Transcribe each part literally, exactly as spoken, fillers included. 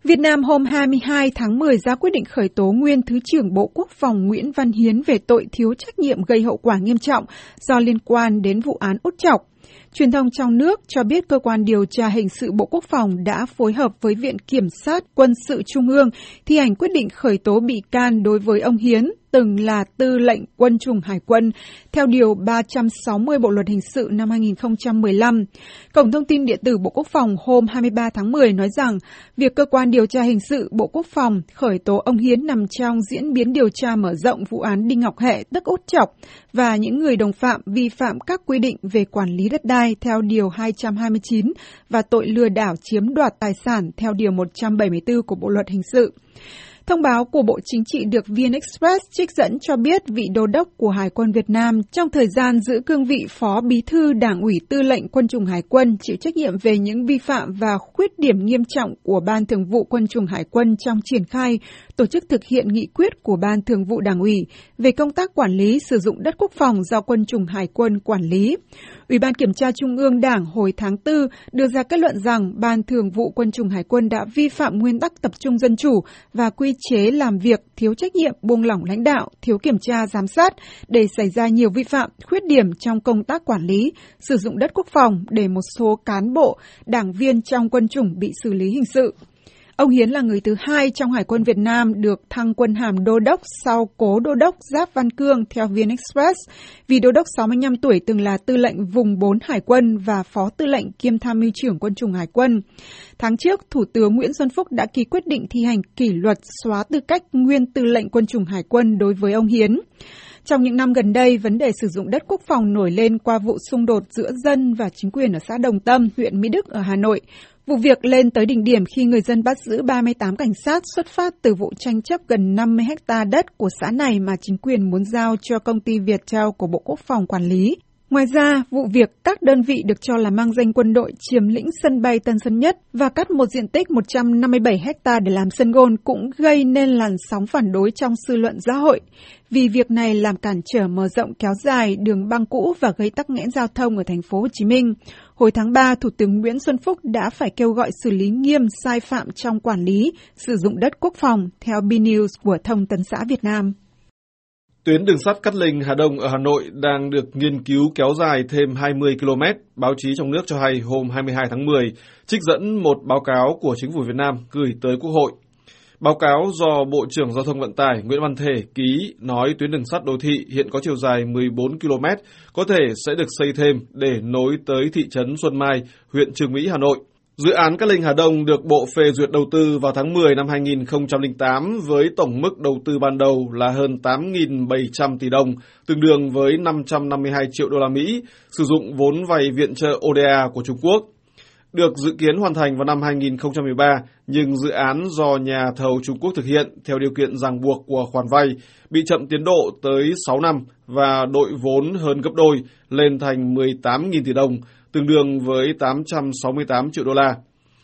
Việt Nam hôm hai mươi hai tháng mười ra quyết định khởi tố nguyên Thứ trưởng Bộ Quốc phòng Nguyễn Văn Hiến về tội thiếu trách nhiệm gây hậu quả nghiêm trọng do liên quan đến vụ án Út Chọc. Truyền thông trong nước cho biết cơ quan điều tra hình sự Bộ Quốc phòng đã phối hợp với Viện Kiểm sát Quân sự Trung ương thi hành quyết định khởi tố bị can đối với ông Hiến, từng là tư lệnh quân chủng hải quân, theo Điều ba trăm sáu mươi Bộ Luật Hình sự năm hai nghìn không trăm mười lăm. Cổng thông tin điện tử Bộ Quốc phòng hôm hai mươi ba tháng mười nói rằng việc cơ quan điều tra hình sự Bộ Quốc phòng khởi tố ông Hiến nằm trong diễn biến điều tra mở rộng vụ án Đinh Ngọc Hệ tức Út Chọc và những người đồng phạm vi phạm các quy định về quản lý đất đai theo Điều hai trăm hai mươi chín và tội lừa đảo chiếm đoạt tài sản theo Điều một trăm bảy mươi tư của Bộ Luật Hình sự. Thông báo của Bộ Chính trị được vê en Express trích dẫn cho biết vị đô đốc của Hải quân Việt Nam trong thời gian giữ cương vị Phó Bí thư Đảng ủy Tư lệnh Quân chủng Hải quân chịu trách nhiệm về những vi phạm và khuyết điểm nghiêm trọng của Ban Thường vụ Quân chủng Hải quân trong triển khai, tổ chức thực hiện nghị quyết của Ban Thường vụ Đảng ủy về công tác quản lý sử dụng đất quốc phòng do Quân chủng Hải quân quản lý. Ủy ban Kiểm tra Trung ương Đảng hồi tháng tư đưa ra kết luận rằng Ban Thường vụ Quân chủng Hải quân đã vi phạm nguyên tắc tập trung dân chủ và quy chế làm việc thiếu trách nhiệm, buông lỏng lãnh đạo, thiếu kiểm tra giám sát để xảy ra nhiều vi phạm, khuyết điểm trong công tác quản lý, sử dụng đất quốc phòng để một số cán bộ, đảng viên trong quân chủng bị xử lý hình sự. Ông Hiến là người thứ hai trong Hải quân Việt Nam được thăng quân hàm đô đốc sau cố đô đốc Giáp Văn Cương theo vê en Express, vì đô đốc sáu mươi lăm tuổi từng là tư lệnh vùng bốn Hải quân và phó tư lệnh kiêm tham mưu trưởng quân chủng Hải quân. Tháng trước, Thủ tướng Nguyễn Xuân Phúc đã ký quyết định thi hành kỷ luật xóa tư cách nguyên tư lệnh quân chủng Hải quân đối với ông Hiến. Trong những năm gần đây, vấn đề sử dụng đất quốc phòng nổi lên qua vụ xung đột giữa dân và chính quyền ở xã Đồng Tâm, huyện Mỹ Đức ở Hà Nội. Vụ việc lên tới đỉnh điểm khi người dân bắt giữ ba mươi tám cảnh sát xuất phát từ vụ tranh chấp gần năm mươi héc ta đất của xã này mà chính quyền muốn giao cho công ty Viettel của Bộ Quốc phòng quản lý. Ngoài ra, vụ việc các đơn vị được cho là mang danh quân đội chiếm lĩnh sân bay Tân Sơn Nhất và cắt một diện tích một trăm năm mươi bảy héc ta để làm sân gôn cũng gây nên làn sóng phản đối trong dư luận xã hội, vì việc này làm cản trở mở rộng kéo dài đường băng cũ và gây tắc nghẽn giao thông ở thành phố Hồ Chí Minh. Hồi tháng ba, Thủ tướng Nguyễn Xuân Phúc đã phải kêu gọi xử lý nghiêm sai phạm trong quản lý, sử dụng đất quốc phòng, theo bê News của Thông tấn xã Việt Nam. Tuyến đường sắt Cát Linh - Hà Đông ở Hà Nội đang được nghiên cứu kéo dài thêm hai mươi ki lô mét, báo chí trong nước cho hay hôm hai mươi hai tháng mười, trích dẫn một báo cáo của Chính phủ Việt Nam gửi tới Quốc hội. Báo cáo do Bộ trưởng Giao thông Vận tải Nguyễn Văn Thể ký nói tuyến đường sắt đô thị hiện có chiều dài mười bốn ki lô mét, có thể sẽ được xây thêm để nối tới thị trấn Xuân Mai, huyện Chương Mỹ, Hà Nội. Dự án Cát Linh - Hà Đông được Bộ phê duyệt đầu tư vào tháng mười năm hai nghìn không trăm lẻ tám với tổng mức đầu tư ban đầu là hơn tám nghìn bảy trăm tỷ đồng, tương đương với năm trăm năm mươi hai triệu đô la Mỹ, sử dụng vốn vay viện trợ o đê a của Trung Quốc. Được dự kiến hoàn thành vào năm hai nghìn không trăm mười ba, nhưng dự án do nhà thầu Trung Quốc thực hiện theo điều kiện ràng buộc của khoản vay bị chậm tiến độ tới sáu năm và đội vốn hơn gấp đôi lên thành mười tám nghìn tỷ đồng, tương đương với tám trăm sáu mươi tám triệu đô la.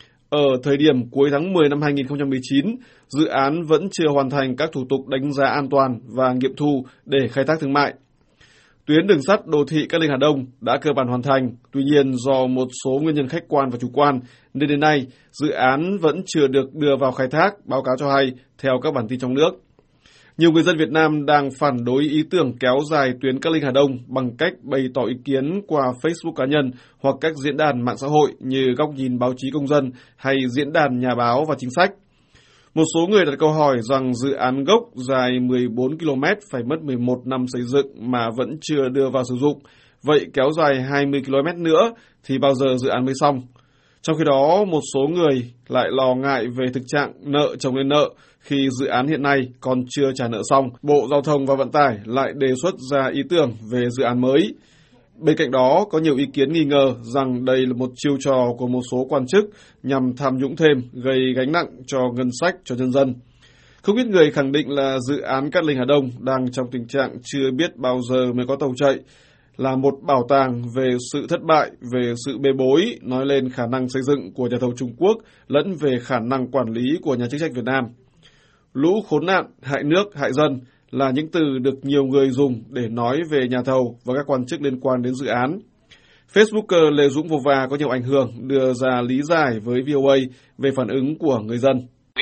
Ở thời điểm cuối tháng mười năm hai nghìn không trăm mười chín, dự án vẫn chưa hoàn thành các thủ tục đánh giá an toàn và nghiệm thu để khai thác thương mại. Tuyến đường sắt đô thị Cát Linh - Hà Đông đã cơ bản hoàn thành, tuy nhiên do một số nguyên nhân khách quan và chủ quan, nên đến nay dự án vẫn chưa được đưa vào khai thác, báo cáo cho hay theo các bản tin trong nước. Nhiều người dân Việt Nam đang phản đối ý tưởng kéo dài tuyến Cát Linh - Hà Đông bằng cách bày tỏ ý kiến qua Facebook cá nhân hoặc các diễn đàn mạng xã hội như Góc nhìn báo chí công dân hay diễn đàn nhà báo và chính sách. Một số người đặt câu hỏi rằng dự án gốc dài mười bốn ki lô mét phải mất mười một năm xây dựng mà vẫn chưa đưa vào sử dụng. Vậy kéo dài hai mươi ki lô mét nữa thì bao giờ dự án mới xong? Trong khi đó, một số người lại lo ngại về thực trạng nợ chồng lên nợ khi dự án hiện nay còn chưa trả nợ xong. Bộ Giao thông và Vận tải lại đề xuất ra ý tưởng về dự án mới. Bên cạnh đó, có nhiều ý kiến nghi ngờ rằng đây là một chiêu trò của một số quan chức nhằm tham nhũng thêm, gây gánh nặng cho ngân sách, cho nhân dân. Không ít người khẳng định là dự án Cát Linh - Hà Đông đang trong tình trạng chưa biết bao giờ mới có tàu chạy, là một bảo tàng về sự thất bại, về sự bê bối, nói lên khả năng xây dựng của nhà thầu Trung Quốc lẫn về khả năng quản lý của nhà chức trách Việt Nam. Lũ khốn nạn, hại nước, hại dân là những từ được nhiều người dùng để nói về nhà thầu và các quan chức liên quan đến dự án. Facebooker Lê Dũng Vô Va có nhiều ảnh hưởng đưa ra lý giải với vê o a về phản ứng của người dân.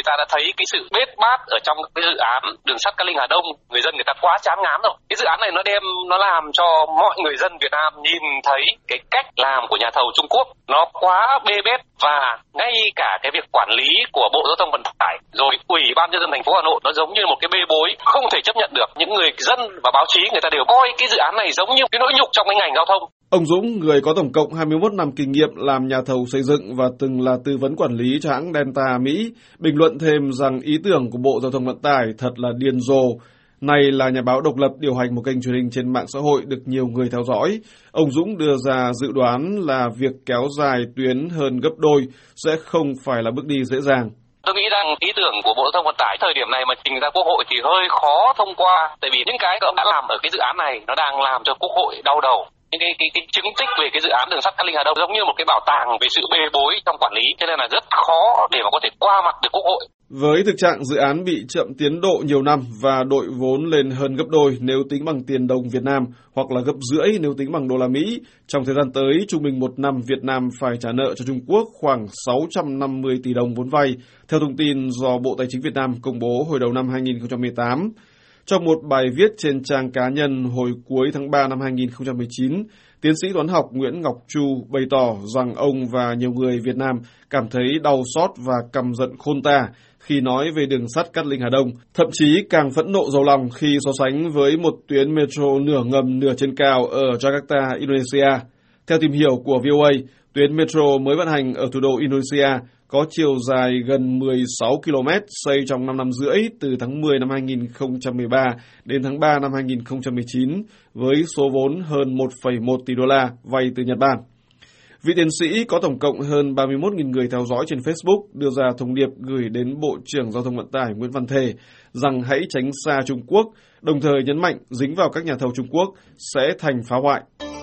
ta đã thấy cái sự bết bát ở trong cái dự án đường sắt Cát Linh Hà Đông, người dân người ta quá chán ngán rồi. Cái dự án này nó đem nó làm cho mọi người dân Việt Nam nhìn thấy cái cách làm của nhà thầu Trung Quốc nó quá bê bết, và ngay cả cái việc quản lý của Bộ Giao thông Vận tải rồi Ủy ban nhân dân thành phố Hà Nội nó giống như một cái bê bối không thể chấp nhận được. Những người dân và báo chí người ta đều coi cái dự án này giống như cái nỗi nhục trong cái ngành giao thông. Ông Dũng, người có tổng cộng hai mươi mốt năm kinh nghiệm làm nhà thầu xây dựng và từng là tư vấn quản lý cho hãng Delta Mỹ, bình luận thêm rằng ý tưởng của Bộ Giao thông Vận tải thật là điên rồ. Này là nhà báo độc lập điều hành một kênh truyền hình trên mạng xã hội được nhiều người theo dõi. Ông Dũng đưa ra dự đoán là việc kéo dài tuyến hơn gấp đôi sẽ không phải là bước đi dễ dàng. Tôi nghĩ rằng ý tưởng của Bộ Giao thông Vận tải thời điểm này mà trình ra Quốc hội thì hơi khó thông qua, tại vì những cái ông đã làm ở cái dự án này nó đang làm cho Quốc hội đau đầu. Những cái, cái, cái chứng tích về cái dự án đường sắt Cát Linh Hà Đông giống như một cái bảo tàng về sự bê bối trong quản lý, cho nên là rất khó để mà có thể qua mặt được Quốc hội. Với thực trạng dự án bị chậm tiến độ nhiều năm và đội vốn lên hơn gấp đôi nếu tính bằng tiền đồng Việt Nam hoặc là gấp rưỡi nếu tính bằng đô la Mỹ, trong thời gian tới trung bình một năm Việt Nam phải trả nợ cho Trung Quốc khoảng sáu trăm năm mươi tỷ đồng vốn vay, theo thông tin do Bộ Tài chính Việt Nam công bố hồi đầu năm hai nghìn không trăm mười tám. Trong một bài viết trên trang cá nhân hồi cuối tháng ba năm hai nghìn không trăm mười chín, tiến sĩ toán học Nguyễn Ngọc Chu bày tỏ rằng ông và nhiều người Việt Nam cảm thấy đau xót và căm giận khôn tả khi nói về đường sắt Cát Linh Hà Đông, thậm chí càng phẫn nộ giàu lòng khi so sánh với một tuyến metro nửa ngầm nửa trên cao ở Jakarta, Indonesia. Theo tìm hiểu của vê o a, tuyến metro mới vận hành ở thủ đô Indonesia có chiều dài gần mười sáu ki lô mét, xây trong năm năm rưỡi từ tháng mười năm hai nghìn không trăm mười ba đến tháng ba năm hai nghìn không trăm mười chín, với số vốn hơn một phẩy một tỷ đô la vay từ Nhật Bản. Vị tiến sĩ có tổng cộng hơn ba mươi mốt nghìn người theo dõi trên Facebook đưa ra thông điệp gửi đến Bộ trưởng Giao thông Vận tải Nguyễn Văn Thể rằng hãy tránh xa Trung Quốc, đồng thời nhấn mạnh dính vào các nhà thầu Trung Quốc sẽ thành phá hoại.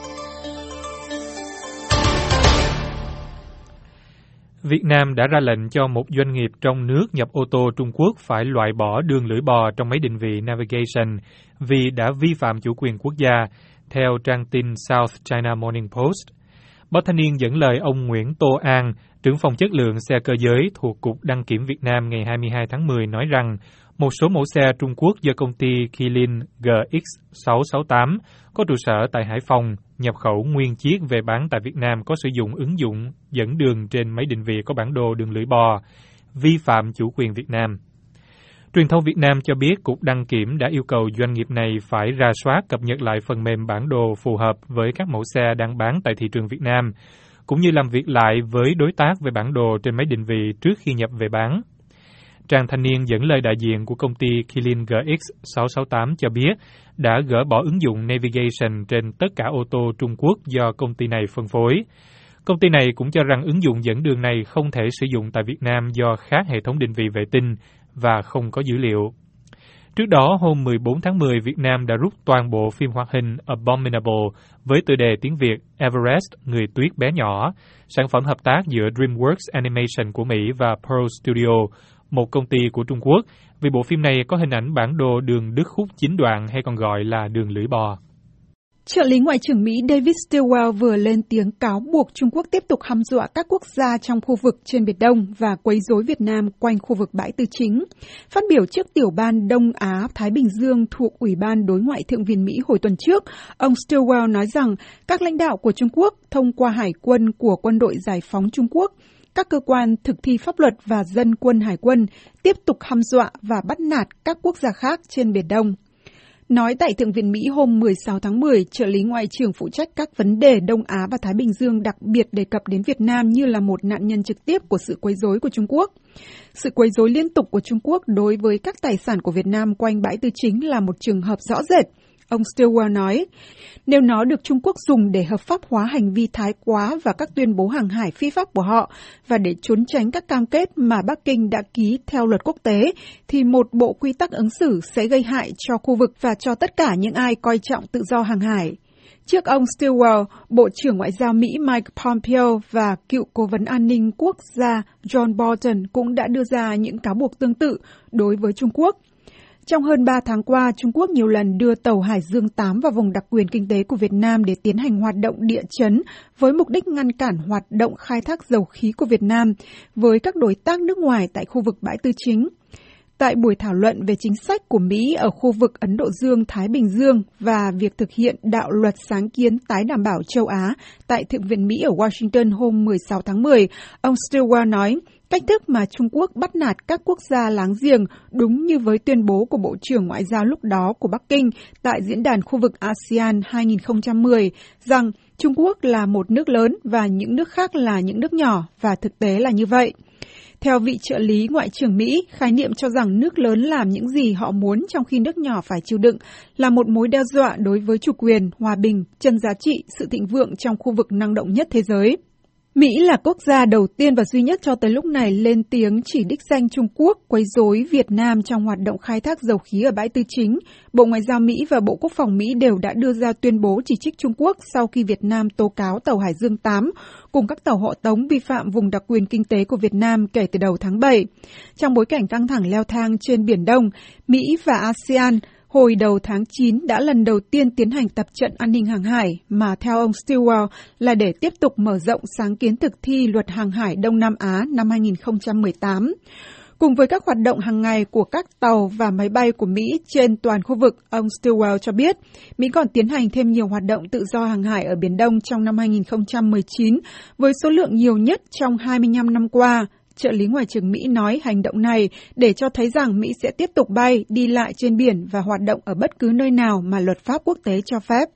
Việt Nam đã ra lệnh cho một doanh nghiệp trong nước nhập ô tô Trung Quốc phải loại bỏ đường lưỡi bò trong máy định vị Navigation vì đã vi phạm chủ quyền quốc gia, theo trang tin South China Morning Post. Báo Thanh niên dẫn lời ông Nguyễn Tô An, trưởng phòng chất lượng xe cơ giới thuộc Cục Đăng kiểm Việt Nam ngày hai mươi hai tháng mười nói rằng một số mẫu xe Trung Quốc do công ty Kilin G X sáu sáu tám có trụ sở tại Hải Phòng nhập khẩu nguyên chiếc về bán tại Việt Nam có sử dụng ứng dụng dẫn đường trên máy định vị có bản đồ đường lưỡi bò, vi phạm chủ quyền Việt Nam. Truyền thông Việt Nam cho biết Cục Đăng kiểm đã yêu cầu doanh nghiệp này phải rà soát cập nhật lại phần mềm bản đồ phù hợp với các mẫu xe đang bán tại thị trường Việt Nam, cũng như làm việc lại với đối tác về bản đồ trên máy định vị trước khi nhập về bán. Trang Thanh niên dẫn lời đại diện của công ty Kilin G X sáu sáu tám cho biết đã gỡ bỏ ứng dụng Navigation trên tất cả ô tô Trung Quốc do công ty này phân phối. Công ty này cũng cho rằng ứng dụng dẫn đường này không thể sử dụng tại Việt Nam do khác hệ thống định vị vệ tinh và không có dữ liệu. Trước đó, hôm mười bốn tháng mười, Việt Nam đã rút toàn bộ phim hoạt hình Abominable với tựa đề tiếng Việt Everest, Người tuyết bé nhỏ, sản phẩm hợp tác giữa DreamWorks Animation của Mỹ và Pearl Studio, một công ty của Trung Quốc, vì bộ phim này có hình ảnh bản đồ đường đứt khúc chín đoạn hay còn gọi là đường lưỡi bò. Trợ lý Ngoại trưởng Mỹ David Stilwell vừa lên tiếng cáo buộc Trung Quốc tiếp tục hăm dọa các quốc gia trong khu vực trên Biển Đông và quấy rối Việt Nam quanh khu vực bãi Tư Chính. Phát biểu trước tiểu ban Đông Á-Thái Bình Dương thuộc Ủy ban Đối ngoại Thượng viện Mỹ hồi tuần trước, ông Stilwell nói rằng các lãnh đạo của Trung Quốc thông qua Hải quân của Quân đội Giải phóng Trung Quốc, các cơ quan thực thi pháp luật và dân quân Hải quân tiếp tục hăm dọa và bắt nạt các quốc gia khác trên Biển Đông. Nói tại Thượng viện Mỹ hôm mười sáu tháng mười, trợ lý Ngoại trưởng phụ trách các vấn đề Đông Á và Thái Bình Dương đặc biệt đề cập đến Việt Nam như là một nạn nhân trực tiếp của sự quấy rối của Trung Quốc. Sự quấy rối liên tục của Trung Quốc đối với các tài sản của Việt Nam quanh bãi Tư Chính là một trường hợp rõ rệt. Ông Stilwell nói, nếu nó được Trung Quốc dùng để hợp pháp hóa hành vi thái quá và các tuyên bố hàng hải phi pháp của họ và để trốn tránh các cam kết mà Bắc Kinh đã ký theo luật quốc tế, thì một bộ quy tắc ứng xử sẽ gây hại cho khu vực và cho tất cả những ai coi trọng tự do hàng hải. Trước ông Stilwell, Bộ trưởng Ngoại giao Mỹ Mike Pompeo và cựu Cố vấn An ninh Quốc gia John Bolton cũng đã đưa ra những cáo buộc tương tự đối với Trung Quốc. Trong hơn ba tháng qua, Trung Quốc nhiều lần đưa tàu Hải Dương tám vào vùng đặc quyền kinh tế của Việt Nam để tiến hành hoạt động địa chấn với mục đích ngăn cản hoạt động khai thác dầu khí của Việt Nam với các đối tác nước ngoài tại khu vực bãi tư chính. Tại buổi thảo luận về chính sách của Mỹ ở khu vực Ấn Độ Dương-Thái Bình Dương và việc thực hiện đạo luật sáng kiến tái đảm bảo châu Á tại Thượng viện Mỹ ở Washington hôm mười sáu tháng mười, ông Stilwell nói, cách thức mà Trung Quốc bắt nạt các quốc gia láng giềng đúng như với tuyên bố của Bộ trưởng Ngoại giao lúc đó của Bắc Kinh tại diễn đàn khu vực a sê an hai không một không rằng Trung Quốc là một nước lớn và những nước khác là những nước nhỏ, và thực tế là như vậy. Theo vị trợ lý Ngoại trưởng Mỹ, khái niệm cho rằng nước lớn làm những gì họ muốn trong khi nước nhỏ phải chịu đựng là một mối đe dọa đối với chủ quyền, hòa bình, chân giá trị, sự thịnh vượng trong khu vực năng động nhất thế giới. Mỹ là quốc gia đầu tiên và duy nhất cho tới lúc này lên tiếng chỉ đích danh Trung Quốc quấy rối Việt Nam trong hoạt động khai thác dầu khí ở bãi tư chính. Bộ Ngoại giao Mỹ và Bộ Quốc phòng Mỹ đều đã đưa ra tuyên bố chỉ trích Trung Quốc sau khi Việt Nam tố cáo tàu Hải Dương tám cùng các tàu hộ tống vi phạm vùng đặc quyền kinh tế của Việt Nam kể từ đầu tháng bảy. Trong bối cảnh căng thẳng leo thang trên Biển Đông, Mỹ và a sê an hồi đầu tháng chín đã lần đầu tiên tiến hành tập trận an ninh hàng hải mà theo ông Stilwell là để tiếp tục mở rộng sáng kiến thực thi luật hàng hải Đông Nam Á năm hai không một tám. Cùng với các hoạt động hàng ngày của các tàu và máy bay của Mỹ trên toàn khu vực, ông Stilwell cho biết Mỹ còn tiến hành thêm nhiều hoạt động tự do hàng hải ở Biển Đông trong năm hai không một chín với số lượng nhiều nhất trong hai mươi lăm năm qua. Trợ lý Ngoại trưởng Mỹ nói hành động này để cho thấy rằng Mỹ sẽ tiếp tục bay, đi lại trên biển và hoạt động ở bất cứ nơi nào mà luật pháp quốc tế cho phép.